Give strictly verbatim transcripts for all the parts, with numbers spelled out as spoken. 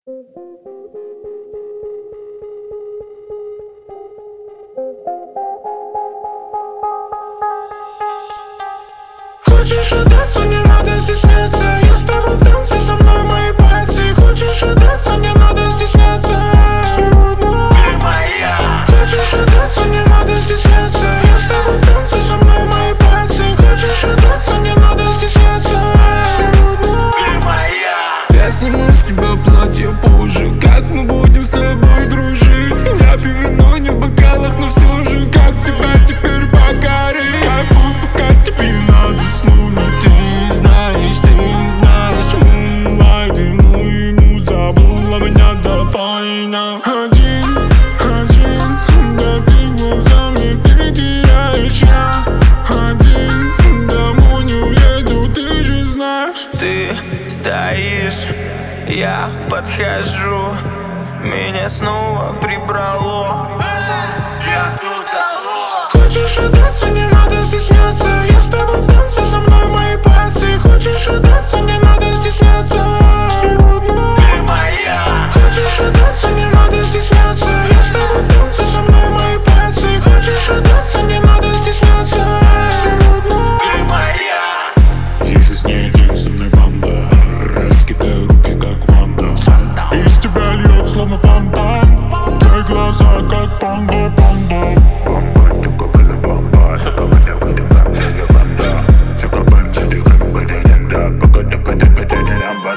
Хочешь отдаться, не надо стесняться. Я с тобой в танце, со мной мои пальцы. Хочешь отдаться, не надо стесняться. Сегодня ты моя. Хочешь отдаться, не надо стесняться. Я с тобой в танце, со мной мои пальцы. Хочешь отдаться, не надо стесняться. Сегодня ты моя. Я сниму с тебя платье позже. Как мы будем с тобой дружить? Я пью вино не в бокалах, но все же как тебя теперь покорить? Кайфуй, пока тебе надо снуть. Ты знаешь, ты знаешь, Moonlight, ему ему забыла меня, давай на один, один. Да ты глазами, ты теряешь, я один. Домой не уеду, ты же знаешь. Ты стоишь, я подхожу, меня снова прибрало. Я тут, алло. Хочешь отдаться, не надо стесняться. Я с тобой в танце, со мной мои пальцы. Хочешь отдаться, не надо стесняться. Сегодня ты моя. Хочешь отдаться, не надо стесняться. Я с тобой в танце, со мной мои пальцы. Хочешь отдаться, не надо стесняться. Сегодня ты моя. Если с ней день, со мной банда. Раскидаю руки, как ванда. Из тебя льет, словно фонтан. Твои глаза, как панда, панда. Бамба, чукабаля, бамба. Чукабаля, бамба, бамба. Чукабаля, чукабаля, бамба.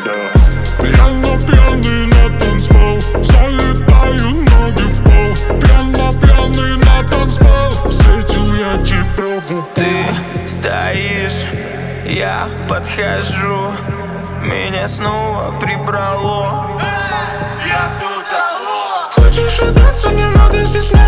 Пьяно, пьяный на танцпол. Залетаю ноги в пол. Пьяно, пьяный на танцпол. Встретил я тебя в упор. Ты стоишь, я подхожу, меня снова прибрало. Я тут, алло. Хочешь отдаться, не надо стесняться.